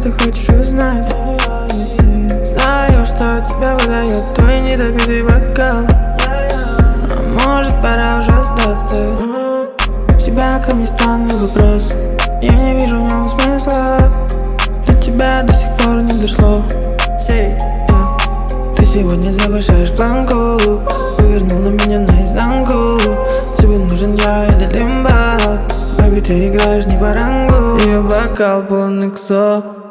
ты хочешь узнать. Знаю, что тебя выдает твой недопитый бокал. А может, пора уже сдаться. У тебя ко мне странный вопрос, я не вижу в нем смысла. До тебя до сих пор не дошло. Ты сегодня завышаешь планку, повернул на меня наизнанку. Тебе нужен я или лимба, baby, ты играешь не по рангу. Ее бокал полон иксов.